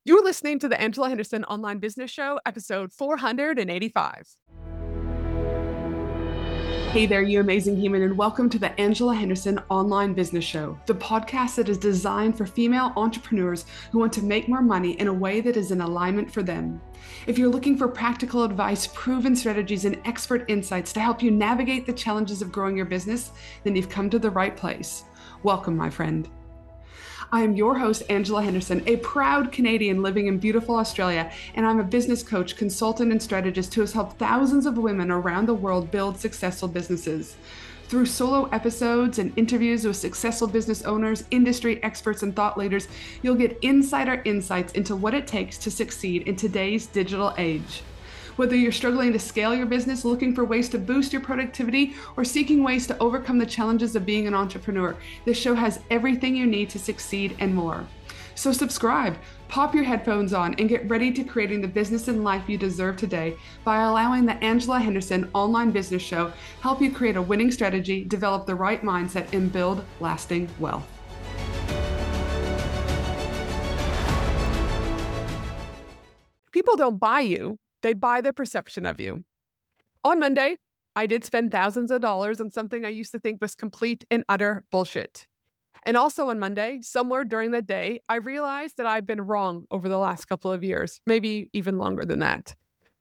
You're listening to the Angela Henderson Online Business Show, episode 485. Hey there, you amazing human, and welcome to the Angela Henderson Online Business Show, the podcast that is designed for female entrepreneurs who want to make more money in a way that is in alignment for them. If you're looking for practical advice, proven strategies, and expert insights to help you navigate the challenges of growing your business, then you've come to the right place. Welcome, my friend. I am your host, Angela Henderson, a proud Canadian living in beautiful Australia, and I'm a business coach, consultant, and strategist who has helped thousands of women around the world build successful businesses. Through solo episodes and interviews with successful business owners, industry experts, and thought leaders, you'll get insider insights into what it takes to succeed in today's digital age. Whether you're struggling to scale your business, looking for ways to boost your productivity, or seeking ways to overcome the challenges of being an entrepreneur, this show has everything you need to succeed and more. So subscribe, pop your headphones on, and get ready to creating the business and life you deserve today by allowing the Angela Henderson Online Business Show help you create a winning strategy, develop the right mindset, and build lasting wealth. People don't buy you. They buy the perception of you. On Monday, I did spend thousands of dollars on something I used to think was complete and utter bullshit. And also on Monday, somewhere during the day, I realized that I've been wrong over the last couple of years, maybe even longer than that.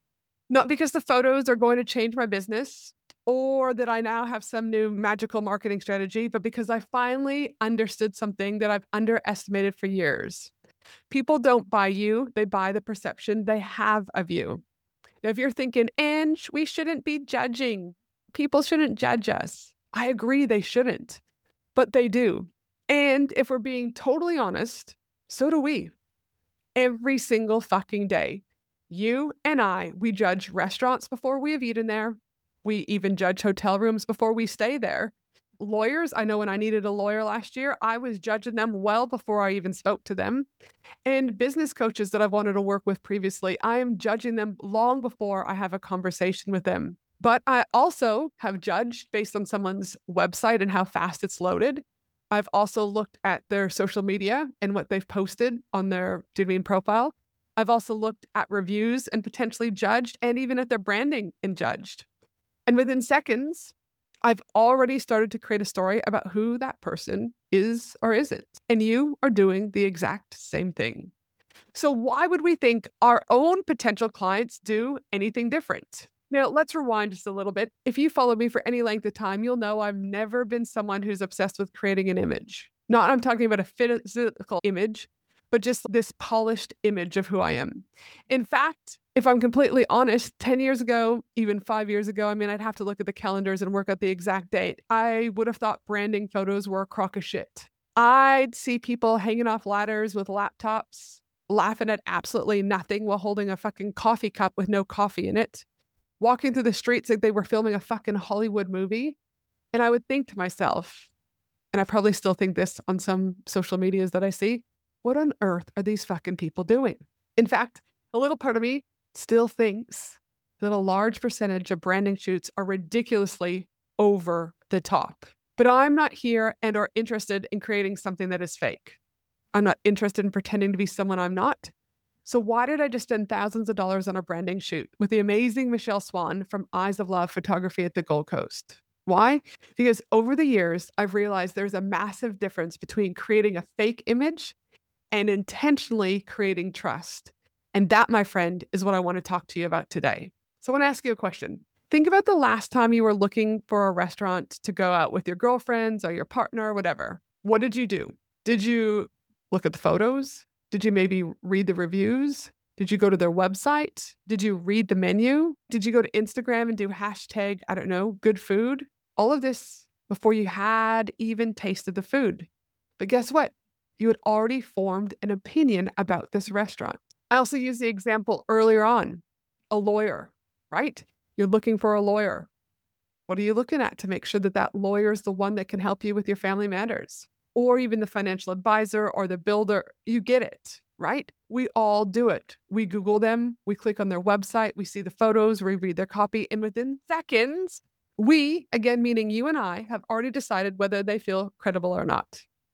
Not because the photos are going to change my business or that I now have some new magical marketing strategy, but because I finally understood something that I've underestimated for years. People don't buy you, they buy the perception they have of you. Now, if you're thinking, Ange, we shouldn't be judging. People shouldn't judge us. I agree they shouldn't, but they do. And if we're being totally honest, so do we. Every single fucking day. You and I, we judge restaurants before we have eaten there. We even judge hotel rooms before we stay there. Lawyers, I know when I needed a lawyer last year, I was judging them well before I even spoke to them. And business coaches that I've wanted to work with previously, I am judging them long before I have a conversation with them. But I also have judged based on someone's website and how fast it's loaded. I've also looked at their social media and what they've posted on their Divine profile. I've also looked at reviews and potentially judged, and even at their branding and judged. And within seconds, I've already started to create a story about who that person is or isn't. And you are doing the exact same thing. So why would we think our own potential clients do anything different? Now, let's rewind just a little bit. If you follow me for any length of time, you'll know I've never been someone who's obsessed with creating an image. Not I'm talking about a physical image, but just this polished image of who I am. In fact, if I'm completely honest, 10 years ago, even 5 years ago, I'd have to look at the calendars and work out the exact date. I would have thought branding photos were a crock of shit. I'd see people hanging off ladders with laptops, laughing at absolutely nothing while holding a fucking coffee cup with no coffee in it, walking through the streets like they were filming a fucking Hollywood movie. And I would think to myself, and I probably still think this on some social medias that I see, what on earth are these fucking people doing? In fact, a little part of me still thinks that a large percentage of branding shoots are ridiculously over the top. But I'm not here and are interested in creating something that is fake. I'm not interested in pretending to be someone I'm not. So why did I just spend thousands of dollars on a branding shoot with the amazing Michelle Swan from Eyes of Love Photography at the Gold Coast? Why? Because over the years, I've realized there's a massive difference between creating a fake image and intentionally creating trust. And that, my friend, is what I want to talk to you about today. So I want to ask you a question. Think about the last time you were looking for a restaurant to go out with your girlfriends or your partner or whatever. What did you do? Did you look at the photos? Did you maybe read the reviews? Did you go to their website? Did you read the menu? Did you go to Instagram and do hashtag, I don't know, good food? All of this before you had even tasted the food. But guess what? You had already formed an opinion about this restaurant. I also used the example earlier on, a lawyer, right? You're looking for a lawyer. What are you looking at to make sure that that lawyer is the one that can help you with your family matters? Or even the financial advisor or the builder, you get it, right? We all do it. We Google them, we click on their website, we see the photos, we read their copy, and within seconds, we, again, meaning you and I, have already decided whether they feel credible or not.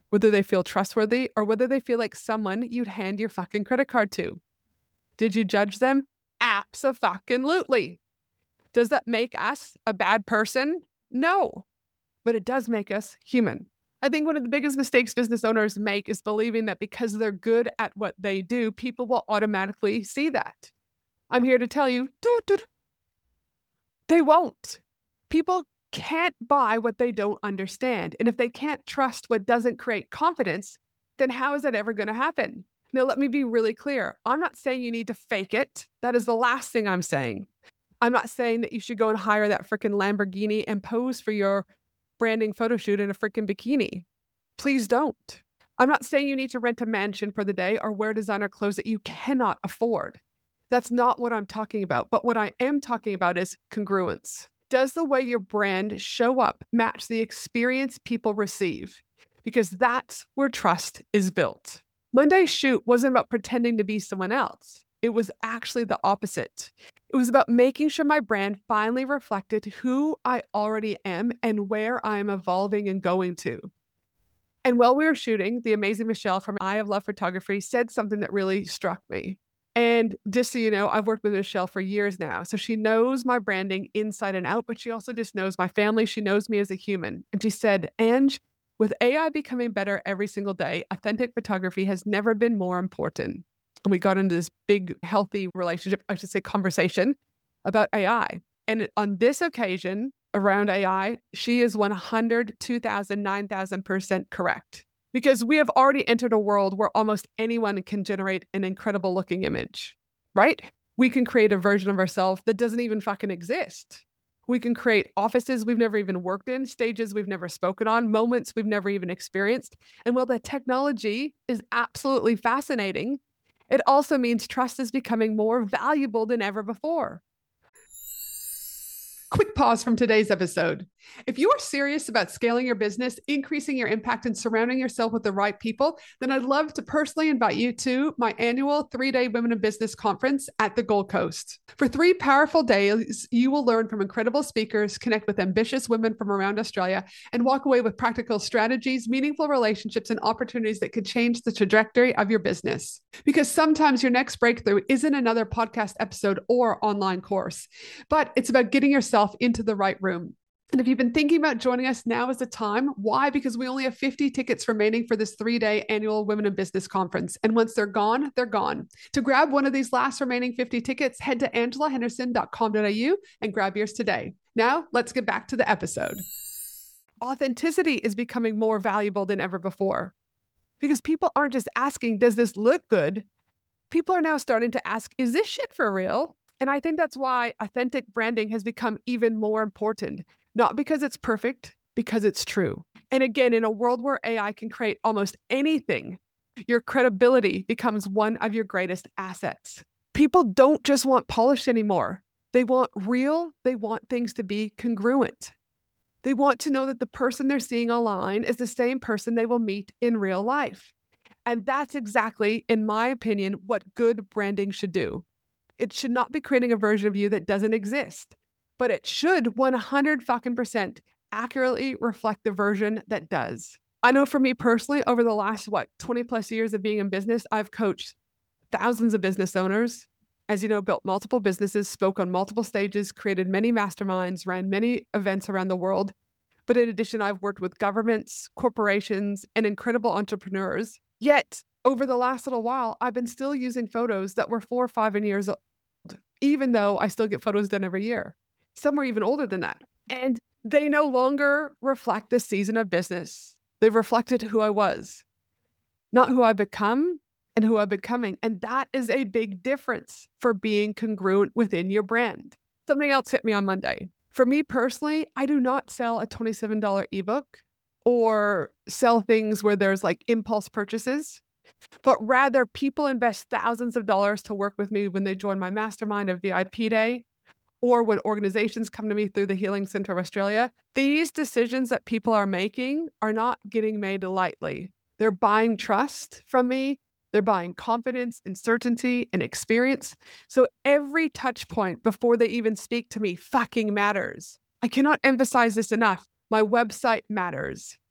whether they feel trustworthy or whether they feel like someone you'd hand your fucking credit card to. Did you judge them? Abso-fucking-lutely. Does that make us a bad person? No, but it does make us human. I think one of the biggest mistakes business owners make is believing that because they're good at what they do, people will automatically see that. I'm here to tell you, they won't. People can't buy what they don't understand. And if they can't trust what doesn't create confidence, then how is that ever going to happen? Now, let me be really clear. I'm not saying you need to fake it. That is the last thing I'm saying. I'm not saying that you should go and hire that freaking Lamborghini and pose for your branding photo shoot in a freaking bikini. Please don't. I'm not saying you need to rent a mansion for the day or wear designer clothes that you cannot afford. That's not what I'm talking about. But what I am talking about is congruence. Does the way your brand show up match the experience people receive? Because that's where trust is built. Monday's shoot wasn't about pretending to be someone else. It was actually the opposite. It was about making sure my brand finally reflected who I already am and where I'm evolving and going to. And while we were shooting, the amazing Michelle from I Have Love Photography said something that really struck me. And just so you know, I've worked with Michelle for years now. So she knows my branding inside and out, but she also just knows my family. She knows me as a human. And she said, Ange, with AI becoming better every single day, authentic photography has never been more important. And we got into this big, healthy relationship, I should say conversation about AI. And on this occasion around AI, she is 100, 2,000, 9,000% correct. Because we have already entered a world where almost anyone can generate an incredible looking image, right? We can create a version of ourselves that doesn't even fucking exist. We can create offices we've never even worked in, stages we've never spoken on, moments we've never even experienced. And while the technology is absolutely fascinating, it also means trust is becoming more valuable than ever before. Quick pause from today's episode. If you are serious about scaling your business, increasing your impact, and surrounding yourself with the right people, then I'd love to personally invite you to my annual 3-day Women in Business conference at the Gold Coast. For 3 powerful days, you will learn from incredible speakers, connect with ambitious women from around Australia, and walk away with practical strategies, meaningful relationships, and opportunities that could change the trajectory of your business. Because sometimes your next breakthrough isn't another podcast episode or online course, but it's about getting yourself into the right room. And if you've been thinking about joining us, now is the time. Why? Because we only have 50 tickets remaining for this 3-day annual Women in Business conference. And once they're gone, they're gone. To grab one of these last remaining 50 tickets, head to angelahenderson.com.au and grab yours today. Now, let's get back to the episode. Authenticity is becoming more valuable than ever before because people aren't just asking, does this look good? People are now starting to ask, is this shit for real? And I think that's why authentic branding has become even more important. Not because it's perfect, because it's true. And again, in a world where AI can create almost anything, your credibility becomes one of your greatest assets. People don't just want polish anymore. They want real. They want things to be congruent. They want to know that the person they're seeing online is the same person they will meet in real life. And that's exactly, in my opinion, what good branding should do. It should not be creating a version of you that doesn't exist, but it should 100% accurately reflect the version that does. I know for me personally, over the last, 20 plus years of being in business, I've coached thousands of business owners, as you know, built multiple businesses, spoke on multiple stages, created many masterminds, ran many events around the world. But in addition, I've worked with governments, corporations, and incredible entrepreneurs. Yet, over the last little while, I've been still using photos that were 4 or 5 years old, even though I still get photos done every year. Some are even older than that. And they no longer reflect the season of business. They've reflected who I was, not who I've become and who I've becoming. And that is a big difference for being congruent within your brand. Something else hit me on Monday. For me personally, I do not sell a $27 ebook or sell things where there's like impulse purchases, but rather people invest thousands of dollars to work with me when they join my mastermind of VIP day, or when organizations come to me through the Healing Center of Australia. These decisions that people are making are not getting made lightly. They're buying trust from me. They're buying confidence and certainty and experience. So every touch point before they even speak to me fucking matters. I cannot emphasize this enough. My website matters.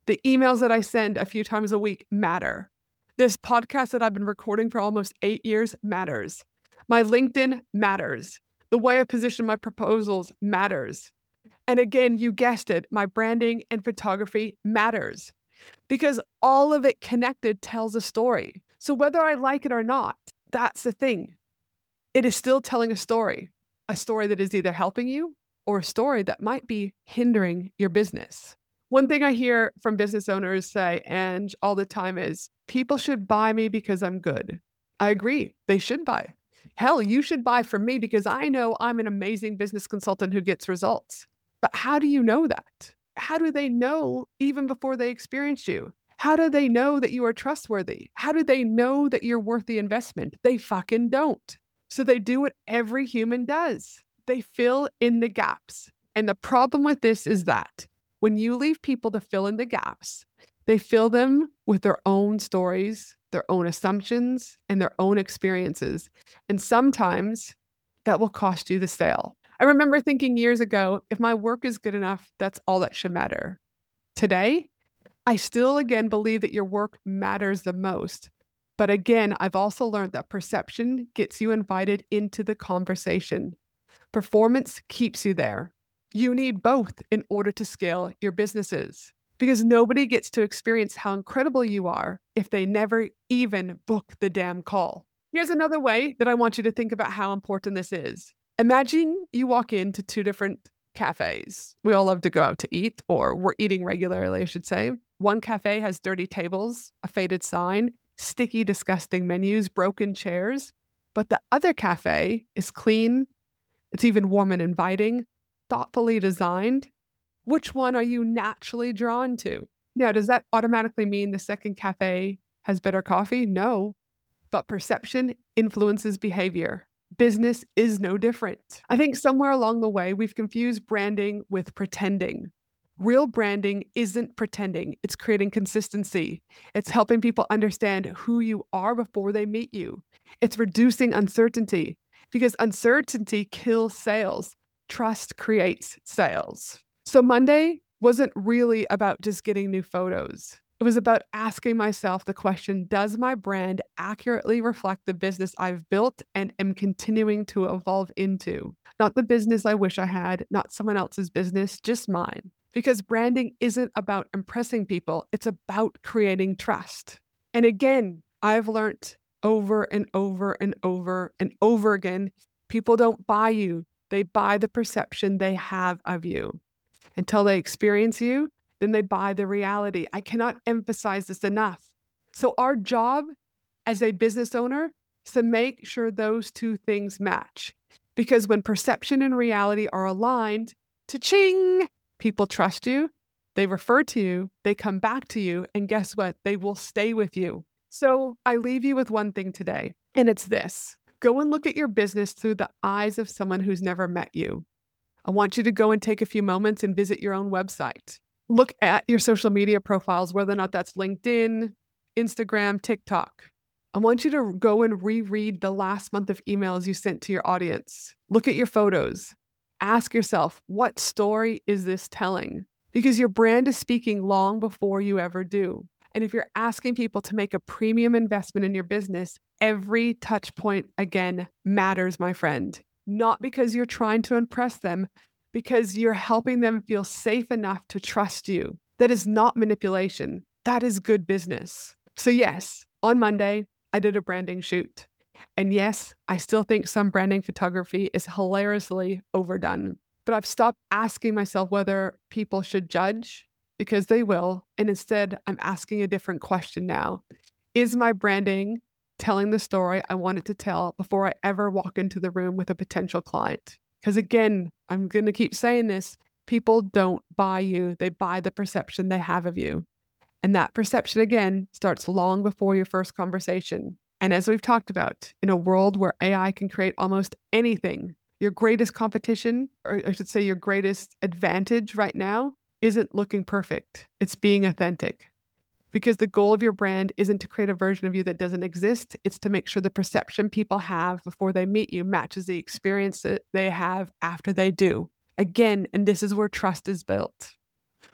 The emails that I send a few times a week matter. This podcast that I've been recording for almost 8 years matters. My LinkedIn matters. The way I position my proposals matters. And again, you guessed it, my branding and photography matters because all of it connected tells a story. So whether I like it or not, that's the thing. It is still telling a story that is either helping you or a story that might be hindering your business. One thing I hear from business owners say, and all the time, is people should buy me because I'm good. I agree. They should buy. Hell, you should buy from me because I know I'm an amazing business consultant who gets results. But how do you know that? How do they know even before they experience you? How do they know that you are trustworthy? How do they know that you're worth the investment? They fucking don't. So they do what every human does. They fill in the gaps. And the problem with this is that when you leave people to fill in the gaps, they fill them with their own stories, their own assumptions, and their own experiences. And sometimes that will cost you the sale. I remember thinking years ago, if my work is good enough, that's all that should matter. Today, I still again believe that your work matters the most. But again, I've also learned that perception gets you invited into the conversation. Performance keeps you there. You need both in order to scale your businesses because nobody gets to experience how incredible you are if they never even book the damn call. Here's another way that I want you to think about how important this is. Imagine you walk into two different cafes. We all love to go out to eat, or we're eating regularly, I should say. One cafe has dirty tables, a faded sign, sticky, disgusting menus, broken chairs. But the other cafe is clean. It's even warm and inviting, thoughtfully designed. Which one are you naturally drawn to? Now, does that automatically mean the second cafe has better coffee? No, but perception influences behavior. Business is no different. I think somewhere along the way, we've confused branding with pretending. Real branding isn't pretending. It's creating consistency. It's helping people understand who you are before they meet you. It's reducing uncertainty because uncertainty kills sales. Trust creates sales. So Monday wasn't really about just getting new photos. It was about asking myself the question, does my brand accurately reflect the business I've built and am continuing to evolve into? Not the business I wish I had, not someone else's business, just mine. Because branding isn't about impressing people, it's about creating trust. And again, I've learned over and over and over and over again, people don't buy you, they buy the perception they have of you. Until they experience you, then they buy the reality. I cannot emphasize this enough. So our job as a business owner is to make sure those two things match. Because when perception and reality are aligned, cha-ching, people trust you, they refer to you, they come back to you, and guess what? They will stay with you. So I leave you with one thing today, and it's this. Go and look at your business through the eyes of someone who's never met you. I want you to go and take a few moments and visit your own website. Look at your social media profiles, whether or not that's LinkedIn, Instagram, TikTok. I want you to go and reread the last month of emails you sent to your audience. Look at your photos. Ask yourself, what story is this telling? Because your brand is speaking long before you ever do. And if you're asking people to make a premium investment in your business, every touch point, again, matters, my friend. Not because you're trying to impress them, because you're helping them feel safe enough to trust you. That is not manipulation. That is good business. So yes, on Monday, I did a branding shoot. And yes, I still think some branding photography is hilariously overdone. But I've stopped asking myself whether people should judge, because they will. And instead, I'm asking a different question now. Is my branding telling the story I want it to tell before I ever walk into the room with a potential client? Because again, I'm going to keep saying this, people don't buy you, they buy the perception they have of you. And that perception, again, starts long before your first conversation. And as we've talked about, in a world where AI can create almost anything, your greatest competition, or I should say your greatest advantage right now, isn't looking perfect. It's being authentic. Because the goal of your brand isn't to create a version of you that doesn't exist. It's to make sure the perception people have before they meet you matches the experience that they have after they do. Again, and this is where trust is built.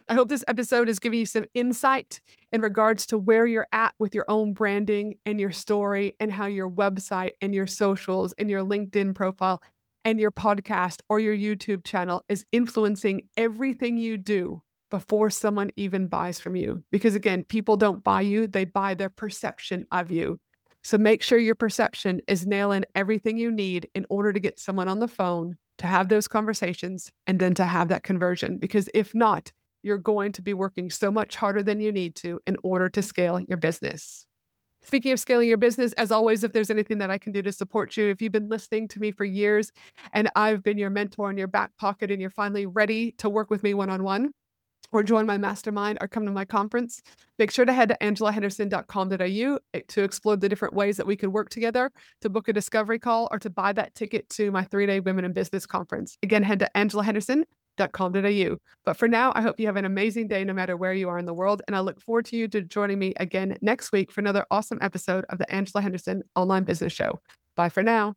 I hope this episode is giving you some insight in regards to where you're at with your own branding and your story and how your website and your socials and your LinkedIn profile and your podcast or your YouTube channel is influencing everything you do before someone even buys from you. Because again, people don't buy you, they buy their perception of you. So make sure your perception is nailing everything you need in order to get someone on the phone, to have those conversations, and then to have that conversion. Because if not, you're going to be working so much harder than you need to in order to scale your business. Speaking of scaling your business, as always, if there's anything that I can do to support you, if you've been listening to me for years and I've been your mentor in your back pocket and you're finally ready to work with me one-on-one, or join my mastermind or come to my conference, make sure to head to angelahenderson.com.au to explore the different ways that we could work together, to book a discovery call, or to buy that ticket to my 3-day Women in Business conference. Again, head to angelahenderson.com.au. But for now, I hope you have an amazing day no matter where you are in the world. And I look forward to you to joining me again next week for another awesome episode of the Angela Henderson Online Business Show. Bye for now.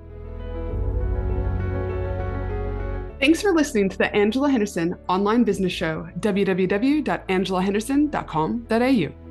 Thanks for listening to the Angela Henderson Online Business Show, www.angelahenderson.com.au.